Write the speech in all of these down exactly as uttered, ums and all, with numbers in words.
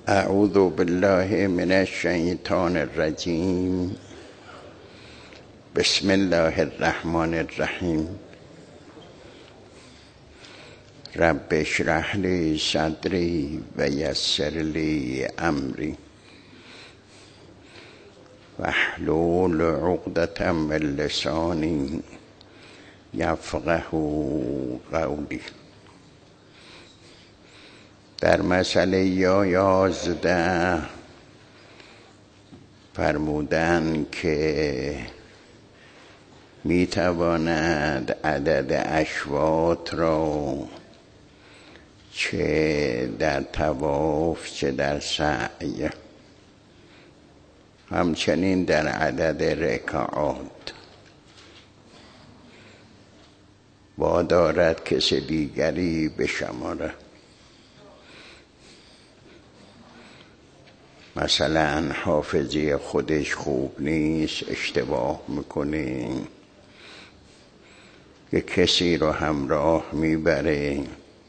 اعوذ بالله من الشیطان الرجیم. بسم الله الرحمن الرحیم. رب اشرح لی صدری و یسر لی امری واحلل عقدة من لسانی یفقه قولی. در مسئله یا یازده فرمودن که می تواند عدد اشواط را چه در طواف چه در سعی، همچنین در عدد رکعات وادارد کسی دیگری بشماره. مثلا حافظی خودش خوب نیست، اشتباه میکنه، که کسی رو همراه میبره،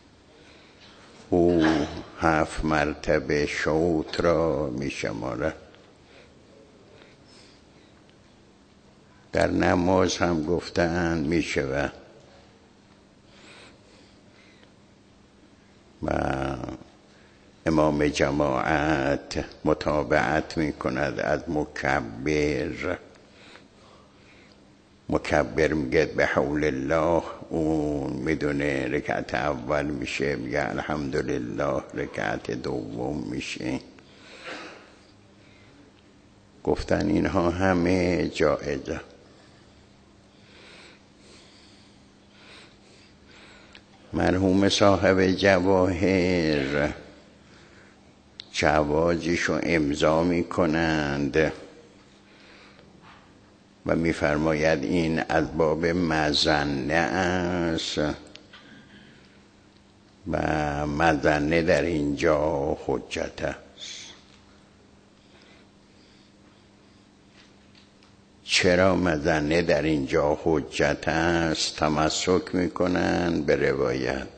او هفت مرتبه شوط را میشماره. در نماز هم گفتن میشود و امام جماعت متابعت میکند از مکبر. مکبر میگه به حول الله، اون میدونه رکعت اول میشه میگه الحمدلله، رکعت دوم میشه. گفتن اینها همه جایزه. مرحوم صاحب جواهر جوازشو امضا می کنند و می فرماید این از باب مظنه است و مظنه در اینجا حجت است. چرا مظنه در اینجا حجت است؟ تمسک می کنند به روایت.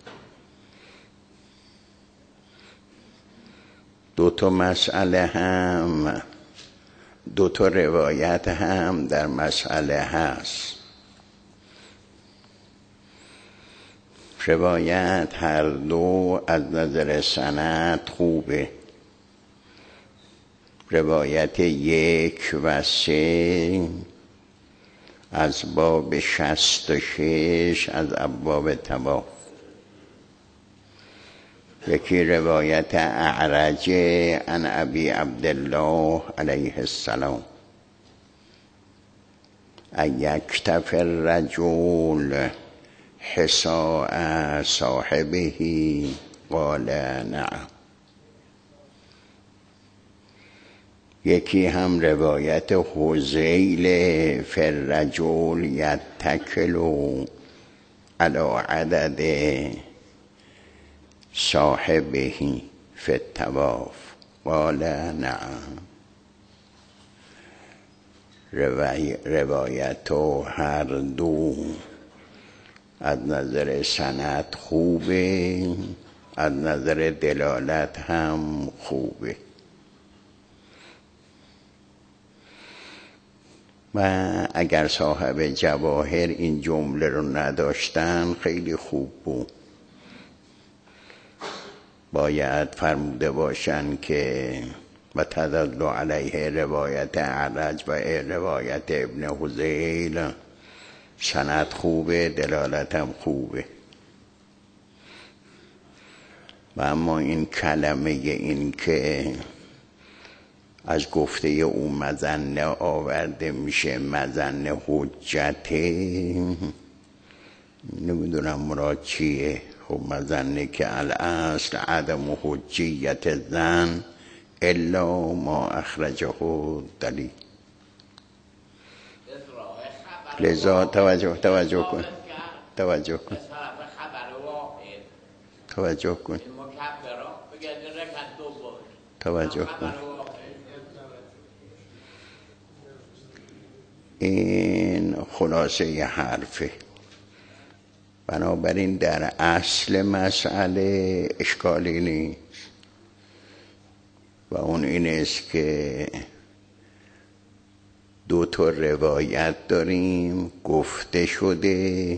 دو تا مسئله هم دو تا روایت هم در مسئله هست. روایت هر دو از نظر سند خوبه. روایت یک و سه از باب شصت و شش از ابواب طواف. یکی روایت اعرج عن ابی عبدالله علیه السلام ان یکتفی الرجل حصاء صاحبه قال نعم. یکی هم روایت حذیل فی الرجل یتکل علی عدد صاحبه فی الطواف قال نعم. روایت هر دو از نظر سند خوبه، از نظر دلالت هم خوبه. و اگر صاحب جواهر این جمله رو نداشتن خیلی خوب بود. باید فرموده باشن که و تدل علیه روایت اعرج و روایت ابن حذیل سند خوبه، دلالت هم خوبه. و اما این کلمه این که از گفته او مظنه آورده میشه مظنه حجته، نمیدونم مراد چیه. خب مظنه که الاصل عدم حجیت الظن الا ما اخرجه دلیل. لذا توجه توجه کن توجه کن توجه کن توجه کن این خلاصه ی حرفه. بنابراین در اصل مسئله اشکالی نیست. و اون این است که دو تا روایت داریم گفته شده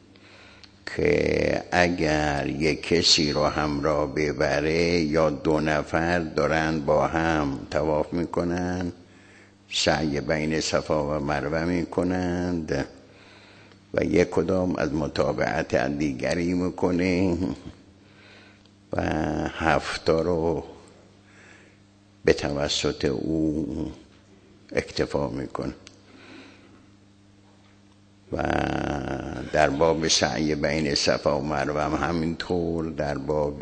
که اگر یک کسی رو همراه ببره یا دو نفر دارن با هم طواف میکنن، سعی بین صفا و مروه میکنند و یک کدام از متابعت دیگری میکنه و هفتا رو به توسط او اکتفا میکنه. و در باب سعی بین صفا و مروه هم همینطور، در باب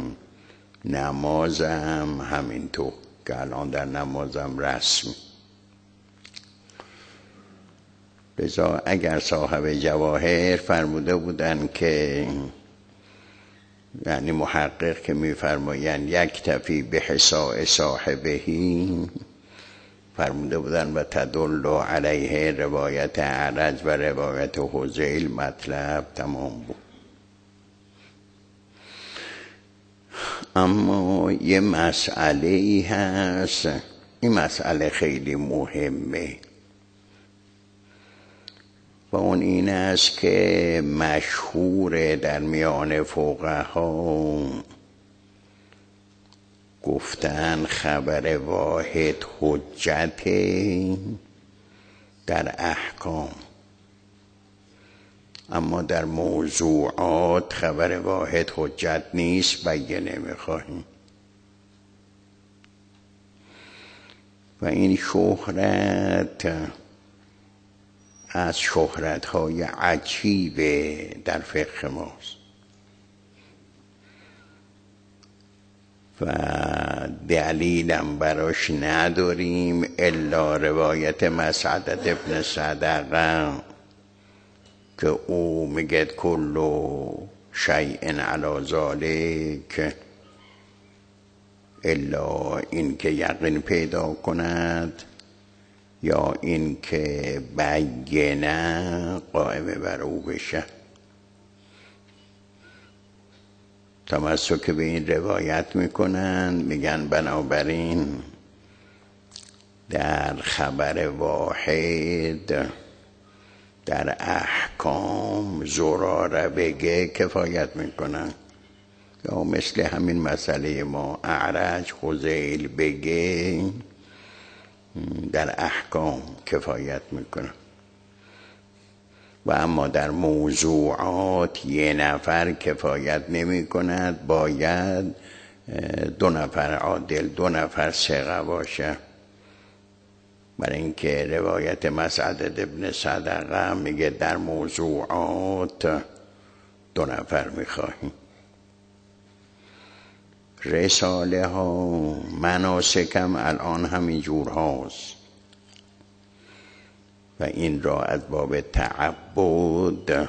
نماز هم همینطور که الان در نمازم رسمی. لذا اگر صاحب جواهر فرموده بودن که یعنی محقق که میفرمایند یک تفی به حساء صاحبهی، فرموده بودن و تدل علیه روایت اعرج و روایت حذیل، مطلب تمام بود. اما یه مسئله ای هست، این مسئله خیلی مهمه و اون این است که مشهور در میان فقها گفتن خبر واحد حجت در احکام، اما در موضوعات خبر واحد حجت نیست، بیانه میخواهیم. و این شهرت از شهرت‌های عجیبه در فقه ماست و دلیلم براش نداریم الا روایت مسعدة ابن صدقه که او میگه کل شیء علی ذالک الا این که یقین پیدا کند یا این که بینه قائم بر او بشه. تمسک به این روایت میکنن، میگن بنابراین در خبر واحد در احکام زراره بگه کفایت میکنن، یا مثل همین مسئله ما اعرج حذیل بگه در احکام کفایت میکنن. و اما در موضوعات یه نفر کفایت نمی کند، باید دو نفر عادل، دو نفر ثقه باشه. برای اینکه روایت مسعدة ابن صدقه میگه در موضوعات دو نفر میخواهیم. رساله ها مناسکم الان همین جور هاست و این را از باب تعبد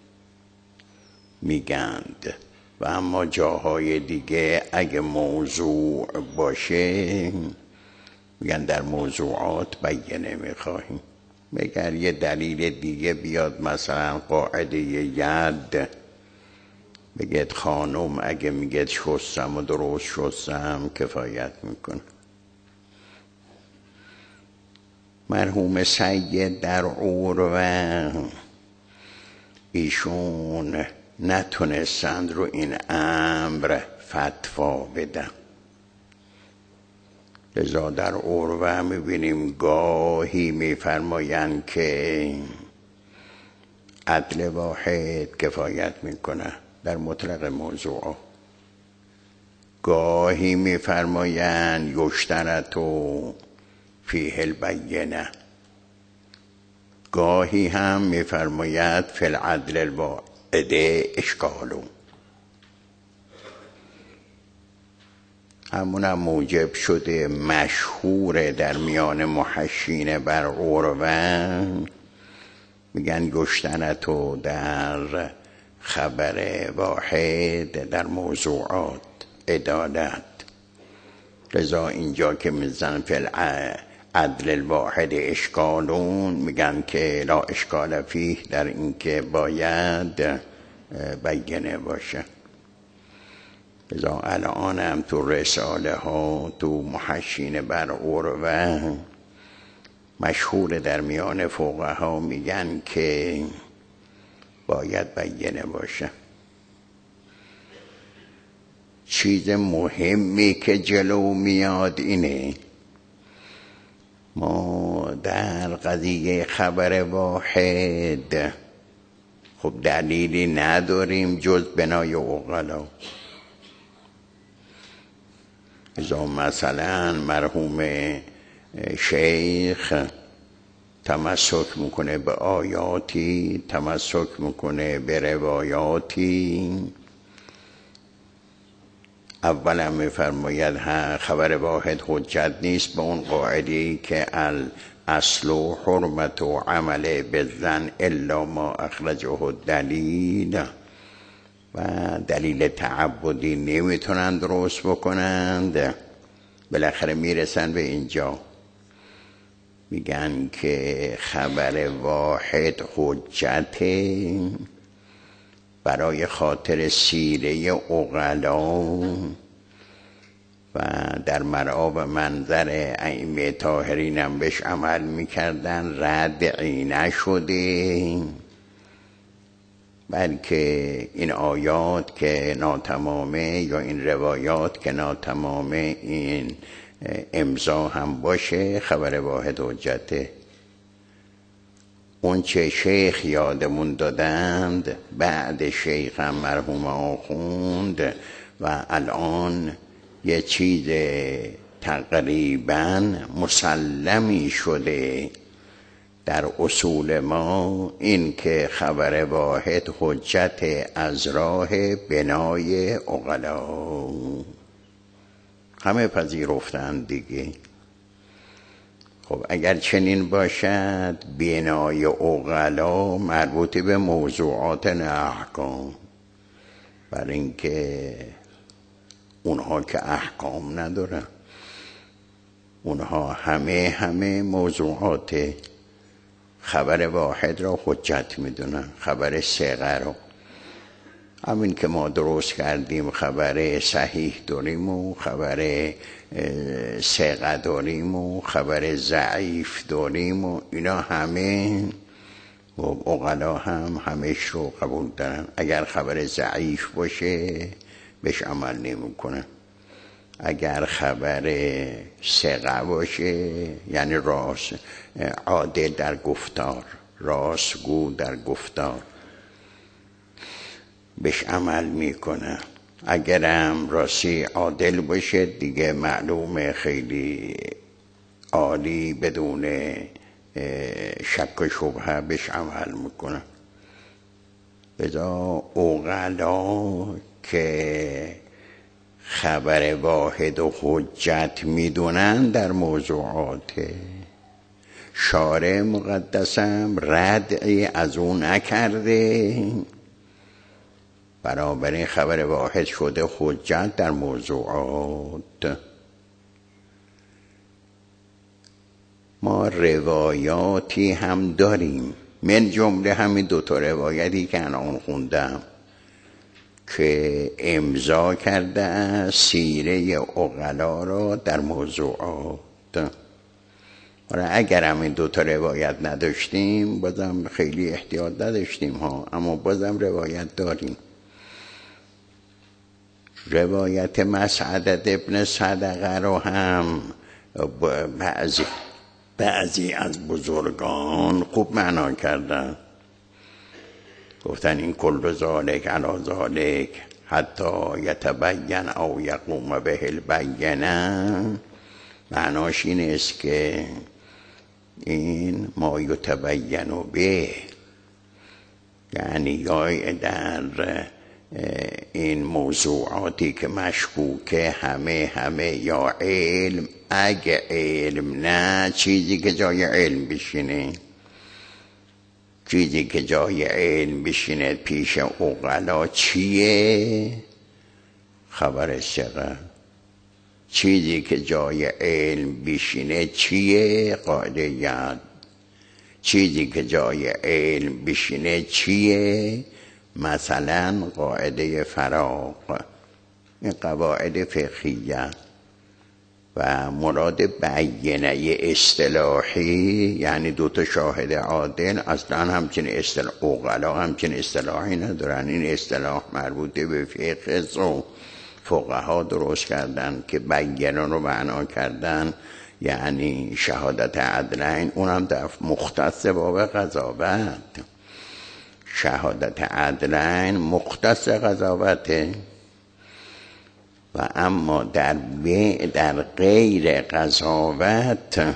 میگند و اما جاهای دیگه اگه موضوع باشه میگن در موضوعات بیانه میخواهیم. مگر یه دلیل دیگه بیاد، مثلا قاعده ید بگید خانم اگه میگید شستم و درست شستم کفایت میکنه. مرحوم سید در عروه ایشون نتونستند رو این امر فتوا بدن، لذا در عروه میبینیم گاهی میفرمایند که عدل واحد کفایت میکنه در مطلق موضوع، گاهی میفرمایند یشترطو فیه البینه، گاهی هم میفرماید فی العدل الواحد اشکالو. همون موجب شده مشهور در میان محشین بر عروه میگن یشترطو در خبر واحد در موضوعات عدالت. لذا اینجا که میزن فی العدل الواحد اشکالون میگن که لا اشکال فیه، در این که باید بیانه باشه. بذار الانم تو رساله ها تو محشین بر عروه مشهور در میان فقها میگن که باید بینه باشه. چیز مهمی که جلو میاد اینه ما در قضیه خبر واحد خب دلیلی نداریم جز بنای عقلا. ازا مثلا مرحوم شیخ تمسک میکنه به آیاتی، تمسک میکنه به روایاتی. اولا میفرماید خبر واحد حجت نیست به اون قاعده‌ای که الاصل و حرمت و عمل بالظن الا ما اخرجه الدلیل، و دلیل تعبدی نمیتونن درست بکنند. بالاخره میرسن به اینجا میگن که خبر واحد حجته برای خاطر سیره عقلا و در مرعا و منظر ائمه طاهرین هم بهش عمل میکردن، ردعی نشده، بلکه این آیات که ناتمامه یا این روایات که ناتمامه این امضا هم باشه خبر واحد حجته. اون چه شیخ یادمون دادند بعد شیخ هم مرحوم آخوند و الان یه چیز تقریبا مسلمی شده در اصول ما، این که خبر واحد حجت از راه بنای عقلا. همه پذیرفتند دیگه. خب اگر چنین باشد بنای عقلا مربوط به موضوعات احکام، برای اینکه اونها که احکام ندارن، اونها همه همه موضوعات خبر واحد را حجت میدونن، خبر ثقه رو. همین که ما درست کردیم خبر صحیح داریم و خبر ثقه داریم و خبر ضعیف داریم و اینا همه عقلا هم همش رو قبول دارن. اگر خبر ضعیف باشه بهش عمل نمی کنن. اگر خبر ثقه باشه یعنی راست، عادل در گفتار، راستگو در گفتار، بهش عمل میکنه. اگرم راستی عادل باشه دیگه معلومه خیلی عالی، بدون شک و شبهه بهش عمل میکنه. بذار عقلا که خبر واحد و حجت میدونن در موضوعات، شارع مقدسم ردعی از اون نکرده، بنابراین خبر واحد شده حجت در موضوعات. ما روایاتی هم داریم، من جمله همین دوتا روایتی که الان خوندم که امضا کرده سیره عقلا را در موضوعات. اگر هم این دوتا روایت نداشتیم بازم خیلی احتیاط نداشتیم ها، اما بازم روایت داریم. روایت مسعدة ابن صدقه رو هم بعضی بعضی از بزرگان خوب معنا کردن، گفتن این کل ذالک علی ذالک حتی یتبین او یقوم به البینه. معناش این است که این ما یتبین به، یعنی یا در این موضوعاتی که مشکوکه همه همه یا علم، اگه علم نه چیزی که جای علم بشینه، چیزی که جای علم بشینه پیش عقلا چیه؟ خبر ثقه. چیزی که جای علم بشینه چیه؟ قاعده ید. چیزی که جای علم بشینه چیه؟ مثلا قاعده فراق. این قواعد فقهیه و مراد بیانیه اصطلاحی یعنی دو تا شاهد عادل اصلا همچین اصطلاح عقلا همچین اصطلاحی ندارن. این اصطلاح مربوط به فقه و فقها درست کردن که بیان رو معنا کردن یعنی شهادت عدلین، اونم در مختص باب قضاوت. شهادت عدلین مختص قضاوته و اما در بی در غیر قضاوت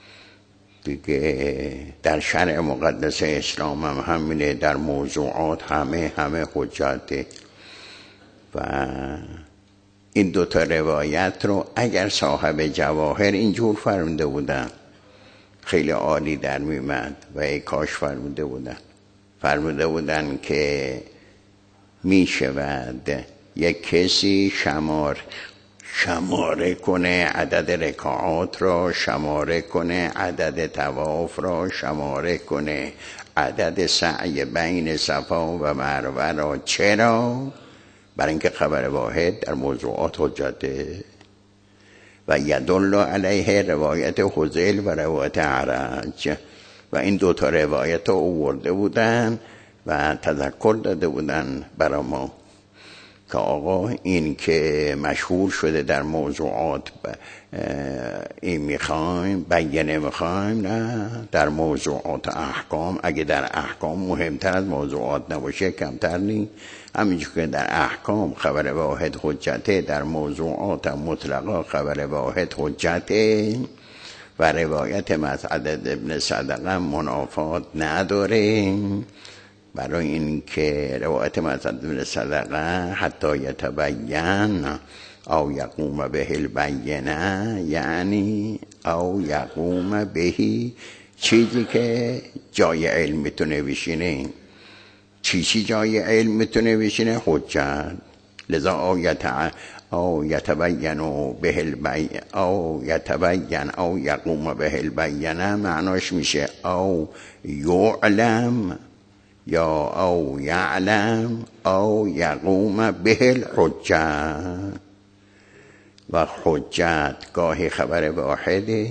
دیگه در شرع مقدس اسلام هم همینه، در موضوعات همه همه حجته. و این دوتا روایت رو اگر صاحب جواهر اینجور فرموده بودن خیلی عالی در میمد و ای کاش فرموده بودن فرموده بودن که می شود یک کسی شمار شماره کنه عدد رکعات را، شماره کنه عدد طواف را، شماره کنه عدد سعی بین صفا و مروه را. چرا؟ برای اینکه خبر واحد در موضوعات حجته. و یدل علیه روایت حذیل و روایت عرج و این دوتا روایت رو آورده بودن و تذکر داده بودن برای ما که آقا این که مشهور شده در موضوعات این میخوایم بیانه میخوایم، نه در موضوعات احکام. اگه در احکام مهمتر از موضوعات نباشه کمتر نی. همینجور که در احکام خبر واحد حجته، در موضوعات مطلقا خبر واحد حجته و روایت مسعد ابن صدقه منافات نداره. برای این که روایت مسعد ابن صدقه حتی یتبین او یقوم به البینه یعنی او یقوم بهی، چیزی که جای علم میتونه بشینه. چی چی جای علم میتونه بشینه؟ حجت. لذا او یتع او یتبین به البین او یتبین او یقوم به البینه معناش میشه او یعلم یا او یعلم او یقوم به الحجت. و حجت گاهی خبر واحده،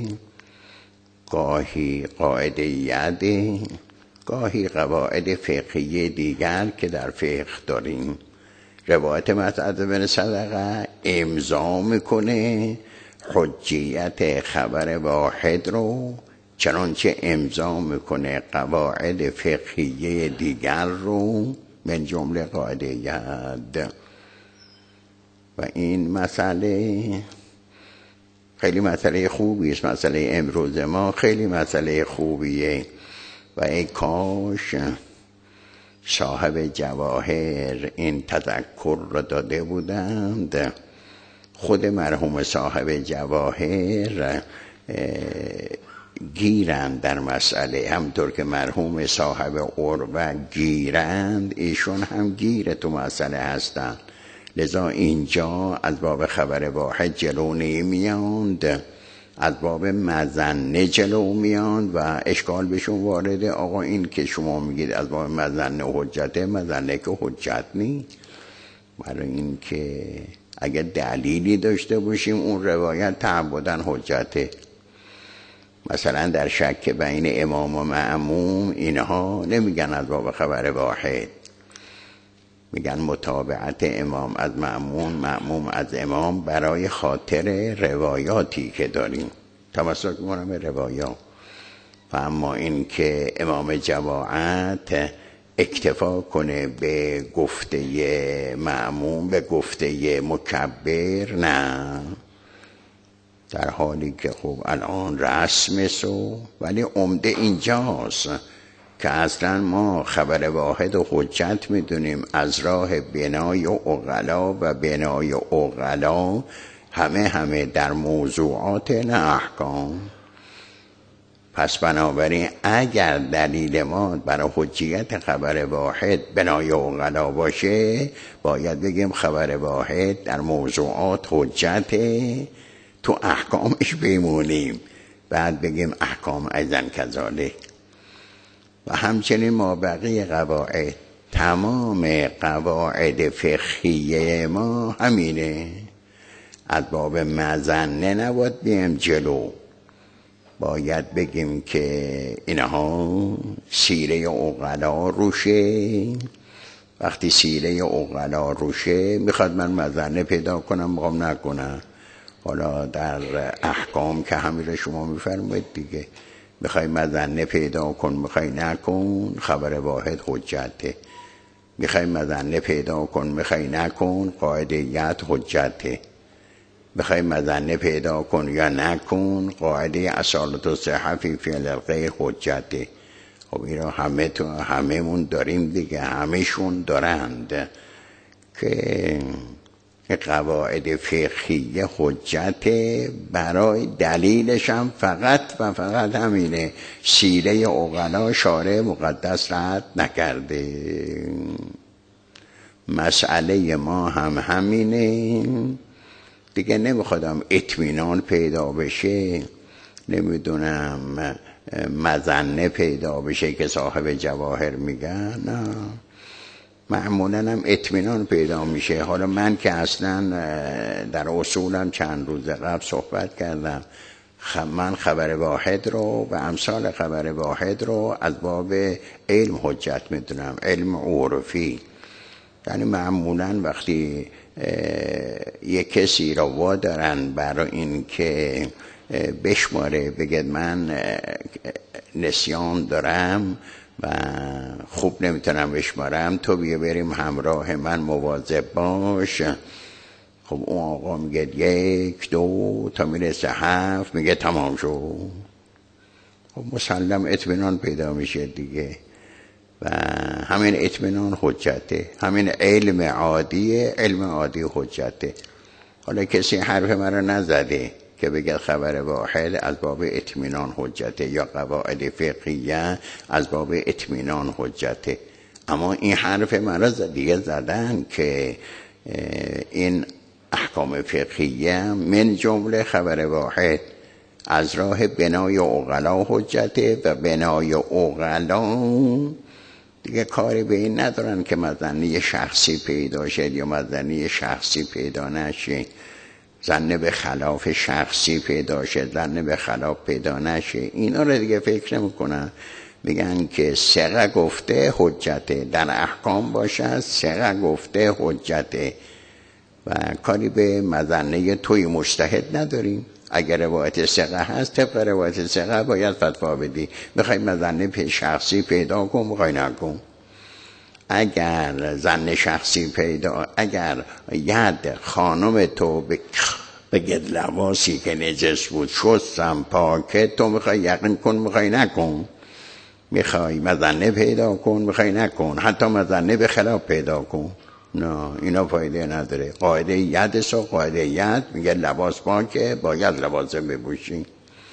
گاهی قاعده یده، گاهی قواعد فقهی دیگر که در فقه داریم. روایت مسعد بن صدقه امضا میکنه حجیت خبر واحد رو، چنانچه امضا میکنه قواعد فقهی دیگر رو، من جمله قاعده ید. و این مسئله خیلی مسئله خوبی است. مسئله امروز ما خیلی مسئله خوبیه و ای کاش صاحب جواهر این تذکر رو داده بودند. خود مرحوم صاحب جواهر گیرند در مسئله، همطور که مرحوم صاحب عروه گیرند، ایشون هم گیر تو مسئله هستند. لذا اینجا از باب خبر واحد جلو نمیاند، از باب مظنه جلو میاند و اشکال بهشون وارده. آقا این که شما میگید از باب مظنه حجته، مظنه که حجت نیست. برای این که اگر دلیلی داشته باشیم اون روایت تعبداً حجته. مثلا در شک بین امام و مأموم اینها نمیگن از باب خبر واحد، میگن متابعت امام از مأموم، مأموم از امام، برای خاطر روایاتی که داریم تمسک میکنم به روایات. و اما این که امام جماعت اکتفا کنه به گفته مأموم، به گفته مکبر، نه. در حالی که خب الان رسم سو، ولی عمده اینجاست که اصلا ما خبر واحد و حجت میدونیم از راه بنای عقلا و بنای عقلا همه همه در موضوعات نه احکام. پس بنابراین اگر دلیل ما برای حجیت خبر واحد بنای عقلا باشه، باید بگیم خبر واحد در موضوعات حجته، تو احکامش بمونیم، بعد بگیم احکام ایضا کذالک. و همچنین ما بقیه قواعد تمام قواعد فقهیه ما همینه. از باب مظنه نباید بیم جلو، باید بگیم که اینها سیره عقلا روشه. وقتی سیره عقلا روشه میخواد من مظنه پیدا کنم میخوام نکنم. حالا در احکام که همین رو شما میفرمایید دیگه، میخوای مظنه پیدا کن میخوای نکن، خبر واحد حجته. میخوای مظنه پیدا کن میخوای نکن، قاعدیت حجته. میخوای مظنه پیدا کن یا نکن، قاعده اصالت و صحه فی فعل الغیر حجته. خب این رو همه تو همه مون داریم دیگه، همهشون دارند که قواعد فقهیه حجته. برای دلیلش هم فقط و فقط همینه، سیره عقلا شارع مقدس رد نکرده. مسئله ما هم همینه دیگه. نمیخوادم اطمینان پیدا بشه، نمیدونم مظنه پیدا بشه که صاحب جواهر میگن، نه، معمولا هم اطمینان پیدا میشه. حالا من که اصلا در اصولم چند روز قبل صحبت کردم، من خبر واحد رو و امثال خبر واحد رو از باب علم حجت میدونم، علم عرفی. یعنی معمولا وقتی یک کسی رو وادارن برای این که بشماره بگید من نسیان دارم و خوب نمیتونم بشمارم، تو بیا بریم همراه من مواظب باش. خب اون آقا میگه یک دو تا میرسه هفت، میگه تمام شو. خب مسلم اطمینان پیدا میشه دیگه. و همین اطمینان حجته، همین علم عادیه، علم عادی حجته. حالا کسی حرف من رو نزده که بگه خبر واحد از باب اطمینان حجته یا قواعد فقهیه از باب اطمینان حجته. اما این حرف من رو دیگه زدن که این احکام فقهیه من جمله خبر واحد از راه بنای عقلا حجته و بنای عقلا دیگه کاری به این ندارن که مظنه شخصی پیدا شد یا مظنه شخصی پیدا نشه، ظن به خلاف شخصی پیدا شد ظن به خلاف پیدا نشه. اینا رو دیگه فکر نمیکنن، میگن که ثقه گفته حجته، در احکام باشه ثقه گفته حجته و کاری به مظنه توی مجتهد نداریم. اگر روایت ثقه هست طبق روایت ثقه باید فتوا بدی. میخوای مظنه شخصی پیدا کن میخوای نکن. اگر ظن شخصی پیدا، اگر ید خانم تو بگید لباسی که نجس بود شستم پاکه، تو میخوای یقین کن میخوای نکن، میخوای مظنه پیدا کن میخوای نکن، حتی مظنه به خلاف پیدا کن. نه اینا فایده نداره. قاعده ید سو قاعده ید میگه لباس پاکه باید لباس بپوشی.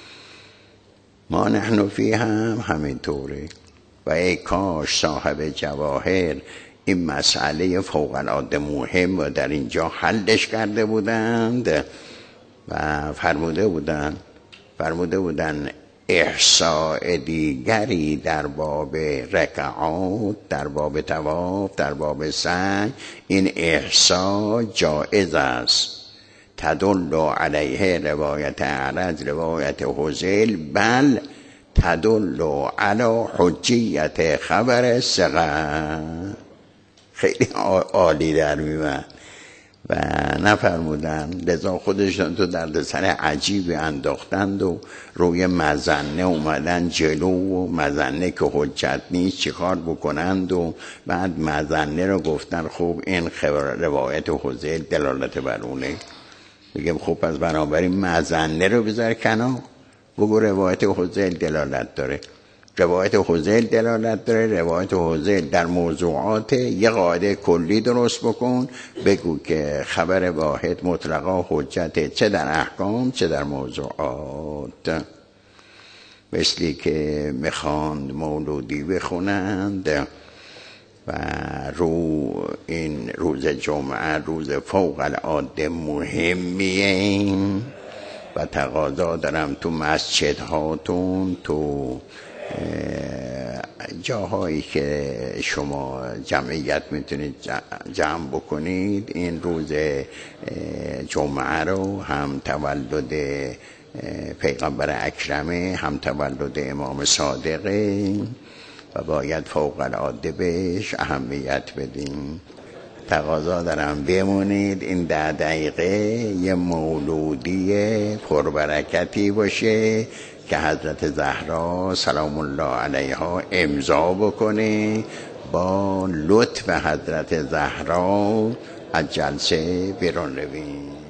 ما نحن فی هم همینطوره. و ای کاش صاحب جواهر این مسئله فوق العاده مهم و در اینجا حلش کرده بودند و فرموده بودند فرموده بودند احصاء دیگری در باب رکعات، در باب طواف، در باب سعی، این احصاء جائز است. تدل علیه روایت اعرج روایت حذیل، بل تدل علی حجیت خبر ثقه. خیلی عالی در میومد و نفرمودن، لذا خودشون تو دردسر عجیبی انداختند و روی مظنه اومدن جلو و مظنه که حجت نیست چیکار بکنند و بعد مظنه رو گفتن خوب این خبر روایت حذیل دلالت بر اونه. بگم خوب پس بنابراین مظنه رو بذار کنار، بگو روایت حذیل دلالت داره. روایت حذیل دلالت داره، روایت حذیل در موضوعات یه قاعده کلی درست بکن، بگو که خبر واحد مطلقا حجته چه در احکام چه در موضوعات. مثلی که میخواند مولودی بخونند و رو این روز جمعه روز فوق العاده مهمیه و تقاضا دارم تو مسجد هاتون، تو جاهایی که شما جمعیت میتونید جمع بکنید این روز جمعه رو هم تولد پیغمبر اکرمه هم تولد امام صادقه و باید فوق العاده بهش اهمیت بدیم. تقاضا دارم بمونید این ده دقیقه یه مولودی پربرکتی باشه که حضرت زهرا سلام الله علیها امضا بکنه با لطف حضرت زهرا از جلسه بیرون رویم.